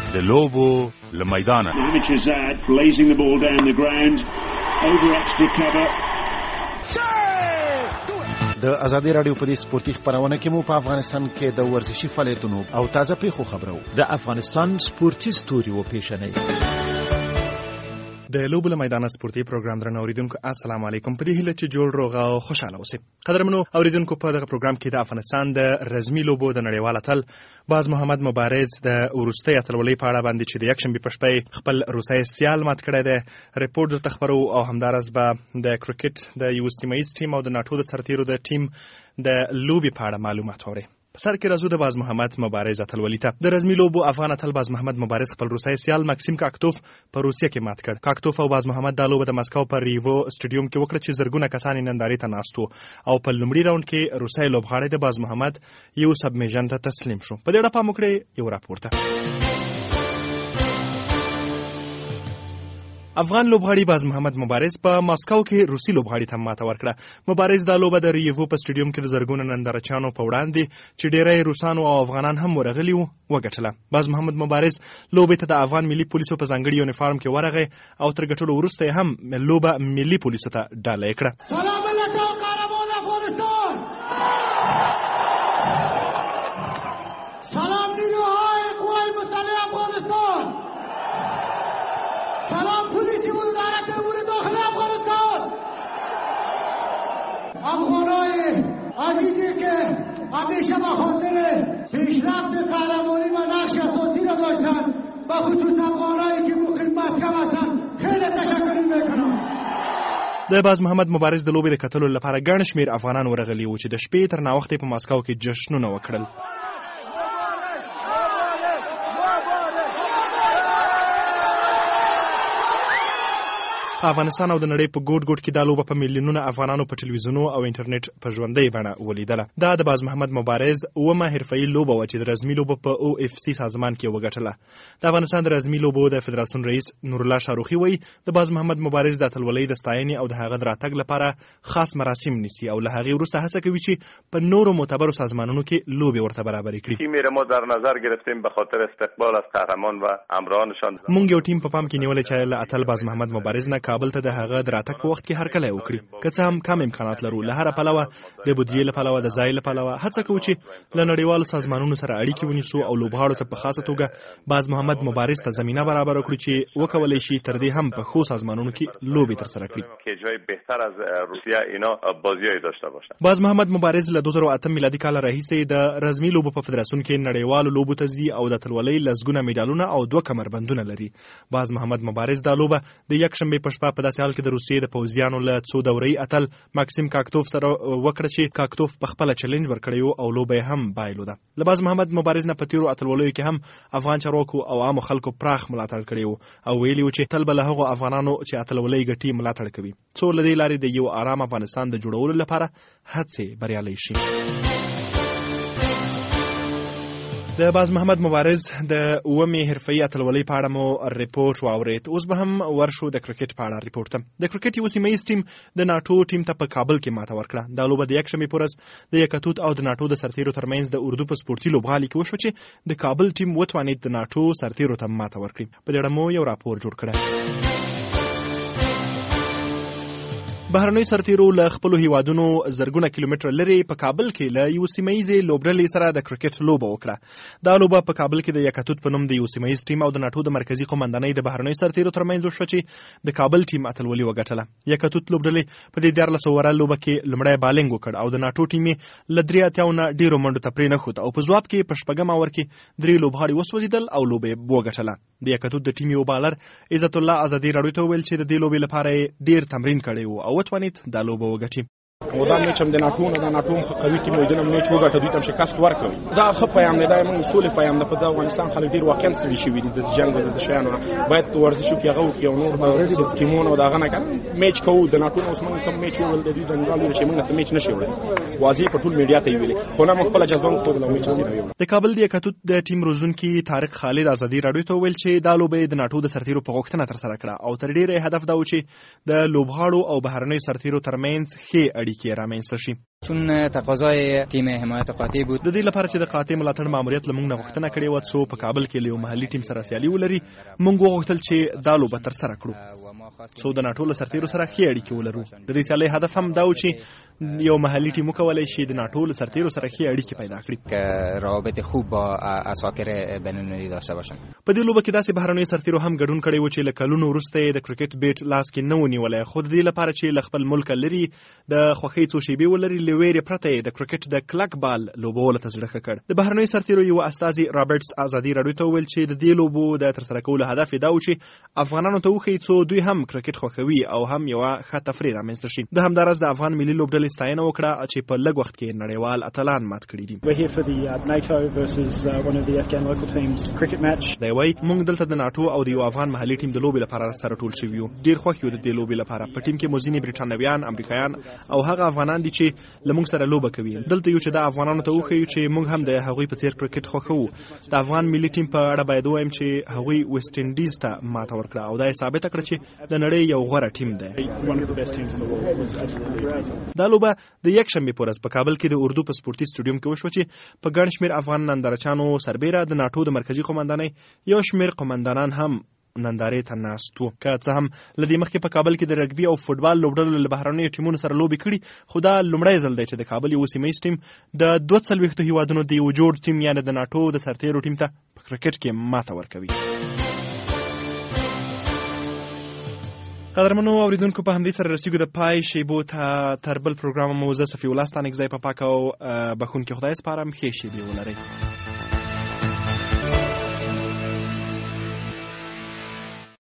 د لوبو له میدانه. blazing the ball down the ground over extra cover. د ازادي رادیو په دې سپورتي خبرونه کې مو په افغانستان کې د ورزشي فعالیتونو او تازه پیښو خبرو. د افغانستان سپورتي ستوري و پیښنې. د لوبو له میدانه سپورتي پروګرام درنو اوریدونکو السلام علیکم. په دې هیله چې جوړ روغ او خوشاله اوسئ. قدرمنو اوریدونکو په دغه پروګرام کې د افغانستان د رزمي لوبو د نړیوال اتل باز محمد مبارز د وروستۍ اتلولۍ په اړه باندې چې د یکشنبې په شپه خپل روسي سیال مات کړی دی ریپورت درته خبرو او همدارس به د کرکټ د یو سیمه ییز ټیم او د ناټو د سرتیرو د ټیم د لوبې په اړه معلومات اورئ. په سر کې راځو د باز محمد مبارز اتلولۍ ته. د رزمي لوبو افغان اتل باز محمد مبارز خپل روسي سیال ماکسیم کاکتوف په روسیه کې مات کړ. کاکتوف او باز محمد د لوبه د مسکو په ریوو سټیډیوم کې وکړه چې زرګونه کسان نندارې ته ناست وو او په لومړي راوند کې روسي لوبغاړی د باز محمد یو سبمیشن ته تسلیم شو. په دې اړه پام وکړئ یو راپورته. افغان لوبغاړي باز محمد مبارز په ماسکو کې روسي لوبغاړي ته ماته ورکړه. مبارز دا لوبه د ریوو په سټیډیوم کې د زرګونو نندارچیانو په وړاندې چې ډېری روسانو او افغانان هم ورغلي وو وګټله. باز محمد مبارز لوبې ته د افغان ملي پولیسو په ځانګړي یونیفارم کې ورغی او تر ګټلو وروسته هم لوبه ملي پولیسو ته ډالۍ کړه. سلام علیکم قهرمان افغانستان. سلام نیروهای قوای مسلح افغانستان. سلام پلیس وزارت امور داخلی افغانستان. افغانای عزیزی که همیشه به خاطر پیشرفت قهرمانی و نقش اساسی را داشتند و خصوص افغانایی که مقیم مسکو هستند خیلی تشکر میکنم. د باز محمد مبارز د لوبې د کتلو لپاره ګڼ شمېر افغانان ورغلي وو چې د شپې تر ناوخته په ماسکو کې جشنونه وکړل. افغانستان او د نړۍ په ګوټ ګوټ کې دا لوبه په میلیونونو افغانانو په ټلویزیونونو او انټرنیټ په ژوندۍ بڼه ولیدله. دا د باز محمد مبارز اومه حرفه‌ایي لوبه وه چې د رزمي لوبو په OFC سازمان کې وګټله. د افغانستان د رزمي لوبو د فدراسیون رئیس نور الله شاروخي وایي د باز محمد مبارز د اتلولۍ د ستاینې او د هغه د راتګ لپاره خاص مراسم نیسي او له هغې وروسته هڅه کوي چې په نورو معتبرو سازمانونو کې لوبې ورته برابرې کړي. تیم ما در نظر گرفتیم به خاطر استقبال از قهرمان و همراهانشان. موږ یو ټیم په پام کې نیولې چې له اتل باز محمد مبارز نه کابل ته د هغه راتګ په وخت کې هر کله وکړي. که څه هم کم امکانات لرو له هر پلوه د بودیجې له پلوه د ځای له پلوه هڅه کوو چې له نړیوالو سازمانونو سره اړیکې ونیسو او لوبغاړو ته په خاصه توګه باز محمد مبارز ته زمینه برابر کړو چې وکولای شي تر دې هم په ښو سازمانونو کې لوبې ترسره کړي. که جای بهتر از روسیه اینا بازیای داشته باشه. باز محمد مبارز له 2008 میلادي کال راهیسې د رزمي لوبو په فدراسیون کې نړیوالو لوبو ته ځي او د اتلولۍ لسګونه میډالونه او 2 کمربندونه لري. باز محمد مبارز دا لوبه د یکشنبې په شپه په داسې حال کې د روسیې د پوځیانو له څو دورې اتل ماکسیم کاکتوف سره وکړه چې کاکتوف په خپل چیلنج ورکړی او لوبه هم بایلوده. له باز محمد مبارز نه په تیرو اتلولیو کې هم افغان چارواکو او عامو خلکو پراخ ملاتړ کړی او ویلي و چې تل به له هغو افغانانو چې اتلولۍ ګټي ملاتړ کوي څو له دې لارې د یو آرام افغانستان د جوړولو لپاره هڅې بریالۍ شي. د باز محمد مبارز د اومې حرفه‌ایي اتلولۍ په اړه مو ریپورټ واورېد. اوس به هم ورشو د کرکټ په اړه ریپورټ ته. د کرکټ یو سیمه ییز ټیم د ناټو ټیم ته په کابل کې ماته ورکړه. دا لوبه د یکشنبې په ورځ د یکتوت او د ناټو د سرتیرو ترمنځ د اردو په سپورتي لوبغالي کې وشوه چې د کابل ټیم وتوانید د ناټو سرتیرو ته ماته ورکړي. په دې اړه مو یو راپور جوړ کړی. بهرنۍ سرتیرو له خپلو هیوادونو زرګونه کیلومتره لرې په کابل کې له یو سیمه ییزې لوبډلې سره د کرکټ لوبه وکړه. دا لوبه په کابل کې د یکتوت په نوم د یو سیمه ییز ټیم او د ناټو د مرکزي قومندانۍ د بهرنۍ سرتیرو ترمنځ وشوه چې د کابل ټیم اتلولي وګټله. یکتوت لوبډلې په دې 14 اووره لوبه کې لومړی بالینګ وکړ او د ناټو ټیم یې له 3 نه ډیرو منډو ته پرېنښود او په ځواب کې په شپږم اوور کې 3 لوبغاړي وسوځېدل او لوبه یې وګټله. د یکتوت د ټیم یو بالر عزت الله ازادي راډیو ته وویل چې د دې لوبې لپاره ډیر تمرین کړی و او وتوانید دا لوبه وګټي. دا میچ هم د ناټو نه د ناټو قوي ټیم ویدنه میچ وګټه دوی ته شکست ورکړ. دا ښه پیغام دی، دا موږ اصول پیغام ده. په افغانستان خلک ډیر واقعا ستړي شوي دي د جنگ د شیانو، باید ورزش وکړي هغه وکړي او نور ټیمونه او دغه نه کوي. میچ کوو د ناټو اوس موږ کوم میچ وول د دوی د نړیوالو چې موږ ته میچ نشي وړي واضح په ټول میډیا ته ویلي، خو نه موږ خپل جذبه خو د میچ نه ویل. د کابل د یکتوت د ټیم روزونکي طارق خالد ازادي راډیو ته ویل چې دا لوبه د ناټو د سرتیرو په غوښتنه تر سره کړه او تر ډیره هدف دا و چې د لوبغاړو او بهرنۍ سرتیرو ترمنځ ښې اړیکې رامنځته شي. چون تقاضای تیم حمایت قاطع بود. د دې لپاره چې د قاطع ملاتړ ماموریت لمونږ نه غوښتنه کړې و څو په کابل کې له محلي ټیم سره سیالي ولري، مونږ وغوښتل چې دا لوبه تر سره کړو څو د ناټو له سرتیرو سره ښې اړیکې ولرو. د دې سیالۍ هدف هم دا و چې یو محلي ټیم وکولای شي د ناټو له سرتیرو سره ښې اړیکې پیدا کړي، که روابط خوب با اساکر بین‌المللي داشته باشن. په دې لوبه کې داسې بهرنیو سرتیرو هم ګډون کړی و چې له کلونو وروسته د کرکټ بیټ لاس کې نه ونیولی، خو د دې لپاره چې له خپل ملک لري د خوښۍ څو شیبې ولري له ویرې پرته یې د کرکټ د کلک بال لوبولو ته زړه ښه کړ. د بهرنیو سرتیرو یو استازي رابرټس ازادي راډیو ته وویل چې د دې لوبو د ترسره کولو هدف یې دا و چې افغانانو ته وښیي څو دوی هم کرکټ خوښوي او هم یوه ښه تفریح رامنځته شي. د همداراز د افغان ملي لوبډلې ستاینه وکړه چې په لږ وخت کې نړیوال اتلان مات کړي دي. دی وایي موږ دلته د ناټو او د یو افغان محلي ټیم د لوبې لپاره سره ټول شوي یو. ډېر خوښ یو د دې لوبې لپاره. په ټیم کې مو ځینې برټانویان، امریکایان او هغه افغانان دي چې له موږ سره لوبه کوي. دلته یو چې د افغانانو ته وښیو چې موږ هم د هغوی په څیر کرکټ خوښوو. د افغان ملي ټیم په اړه باید ووایم چې هغوی ویسټ انډیز ته ماته ورکړه او دا یې ثابته کړه چې د نړۍ یو غوره ټیم دی. دا لوبه د یکشنبې په ورځ په کابل کې د اردو په سپورتي سټوډیوم کې وشوه چې په ګڼ شمېر افغان نندارچیانو سربیره د ناټو د مرکزي قومندانۍ یو شمېر قومندانان هم نندارې ته ناست وو. که څه هم له دې مخکې په کابل کې د رګبي او فوټبال لوبډلو له بهرنیو ټیمونو سره لوبې کړي، خو دا لومړی ځل دی چې د کابل یو سیمه ییز ټیم د 42 هیوادونو د یو جوړ ټیم یعنې د ناټو د سرتیرو ټیم ته په کرکټ کې ماته ورکوي. قدرمنو اوریدونکو، په همدې سره رسیږو د پای شیبو ته. تر بل پروګرام مو زه صفي الله ستانکزی په پاک او بخونکي خدای سپارم. ښې شیبې ولرئ.